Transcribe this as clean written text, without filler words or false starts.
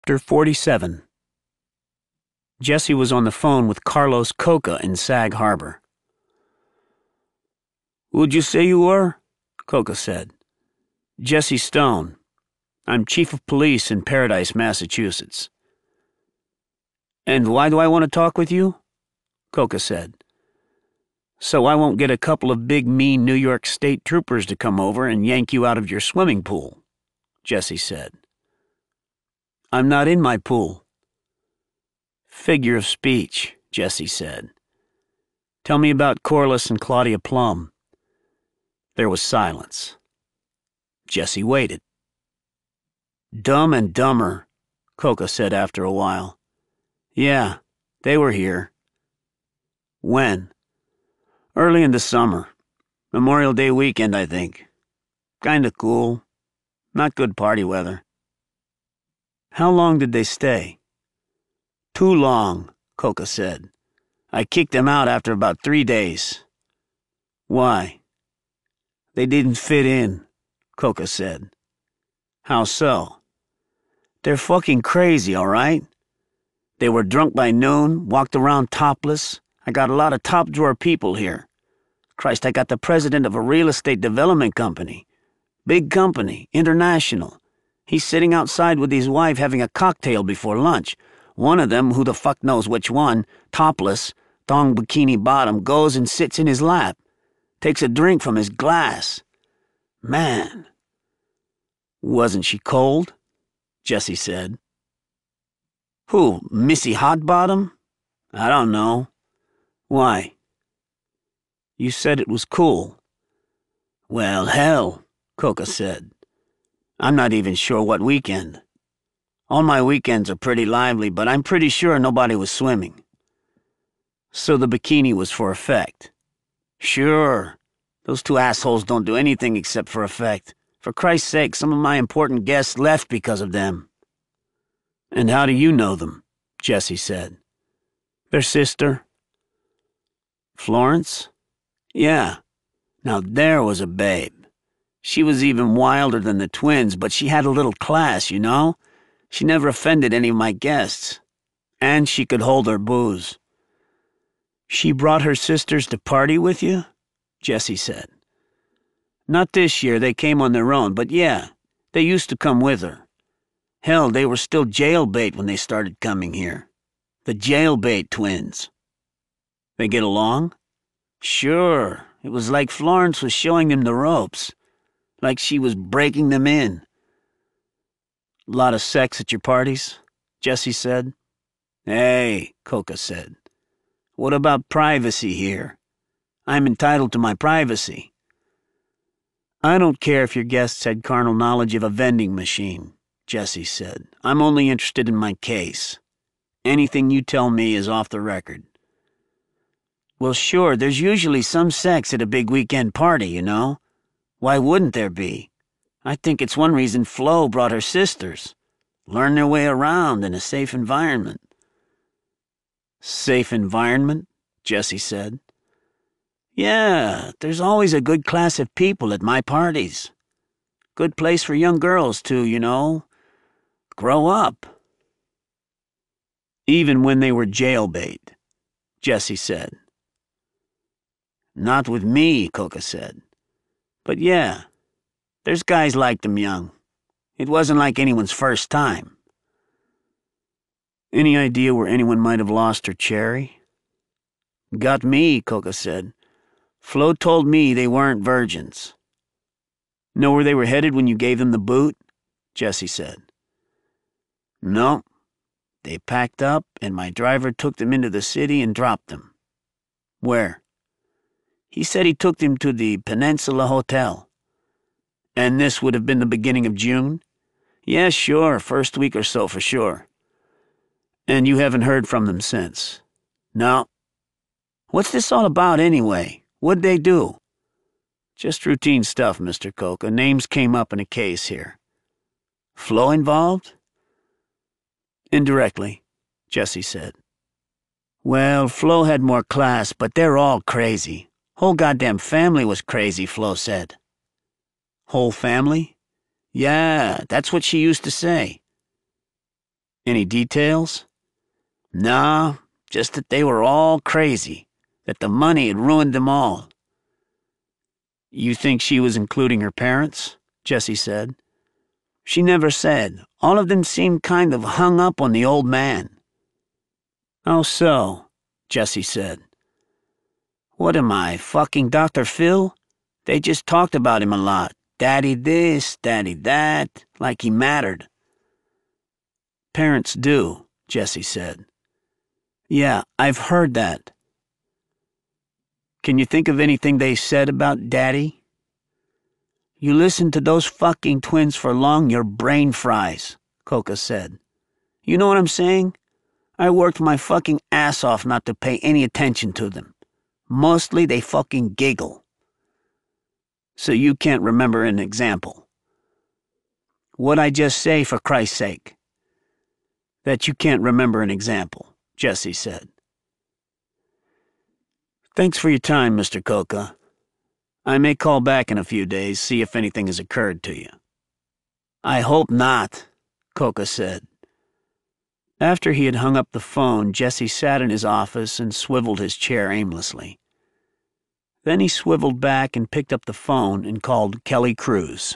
Chapter 47. Jesse was on the phone with Carlos Coca in Sag Harbor. "Who'd you say you were?" Coca said. "Jesse Stone. I'm chief of police in Paradise, Massachusetts." "And why do I want to talk with you?" Coca said. "So I won't get a couple of big mean New York State troopers to come over and yank you out of your swimming pool," Jesse said. "I'm not in my pool." "Figure of speech," Jesse said. "Tell me about Corliss and Claudia Plum." There was silence. Jesse waited. "Dumb and Dumber," Coca said after a while. "Yeah, they were here." "When?" "Early in the summer. Memorial Day weekend, I think. Kinda cool. Not good party weather." "How long did they stay?" "Too long," Coca said. "I kicked them out after about 3 days." "Why?" "They didn't fit in," Coca said. "How so?" "They're fucking crazy, all right? They were drunk by noon, walked around topless. I got a lot of top-drawer people here. Christ, I got the president of a real estate development company. Big company, international. He's sitting outside with his wife having a cocktail before lunch. One of them, who the fuck knows which one, topless, thong bikini bottom, goes and sits in his lap. Takes a drink from his glass. Man." "Wasn't she cold?" Jesse said. "Who, Missy Hotbottom? I don't know. Why?" "You said it was cool." "Well, hell," Coca said. "I'm not even sure what weekend. All my weekends are pretty lively, but I'm pretty sure nobody was swimming." "So the bikini was for effect?" "Sure. Those two assholes don't do anything except for effect. For Christ's sake, some of my important guests left because of them." "And how do you know them?" Jesse said. "Their sister." "Florence?" "Yeah. Now there was a babe. She was even wilder than the twins, but she had a little class, you know? She never offended any of my guests. And she could hold her booze." "She brought her sisters to party with you?" Jesse said. "Not this year, they came on their own, but yeah, they used to come with her. Hell, they were still jailbait when they started coming here. The jailbait twins." "They get along?" "Sure. It was like Florence was showing them the ropes. Like she was breaking them in." "Lot of sex at your parties?" Jesse said. "Hey," Coca said. "What about privacy here? I'm entitled to my privacy." "I don't care if your guests had carnal knowledge of a vending machine," Jesse said. "I'm only interested in my case. Anything you tell me is off the record." "Well, sure, there's usually some sex at a big weekend party, you know. Why wouldn't there be? I think it's one reason Flo brought her sisters. Learn their way around in a safe environment." "Safe environment?" Jesse said. "Yeah, there's always a good class of people at my parties. Good place for young girls to, you know, grow up." "Even when they were jailbait," Jesse said. "Not with me," Coca said. "But yeah, there's guys like them young. It wasn't like anyone's first time." "Any idea where anyone might have lost her cherry?" "Got me," Coca said. "Flo told me they weren't virgins." "Know where they were headed when you gave them the boot?" Jesse said. "No. They packed up, and my driver took them into the city and dropped them." "Where?" "He said he took them to the Peninsula Hotel." "And this would have been the beginning of June?" "Yeah, sure, first week or so for sure." "And you haven't heard from them since?" "No." "What's this all about anyway? What'd they do?" "Just routine stuff, Mr. Coca. Names came up in a case here." "Flo involved?" "Indirectly," Jesse said. "Well, Flo had more class, but they're all crazy. Whole goddamn family was crazy, Flo said." "Whole family?" "Yeah, that's what she used to say." Any details? Nah, just that they were all crazy, that the money had ruined them all. You think she was including her parents? Jessie said. She never said. All of them seemed kind of hung up on the old man. Oh, so, Jessie said. What am I, fucking Dr. Phil? They just talked about him a lot. Daddy this, daddy that, like he mattered. Parents do, Jessie said. Yeah, I've heard that. Can you think of anything they said about Daddy? You listen to those fucking twins for long, your brain fries, Coca said. You know what I'm saying? I worked my fucking ass off not to pay any attention to them. Mostly they fucking giggle. So you can't remember an example. What'd I just say, for Christ's sake? That you can't remember an example, Jessie said. Thanks for your time, Mr. Coca. I may call back in a few days, see if anything has occurred to you. I hope not, Coca said. After he had hung up the phone, Jessie sat in his office and swiveled his chair aimlessly. Then he swiveled back and picked up the phone and called Kelly Cruz.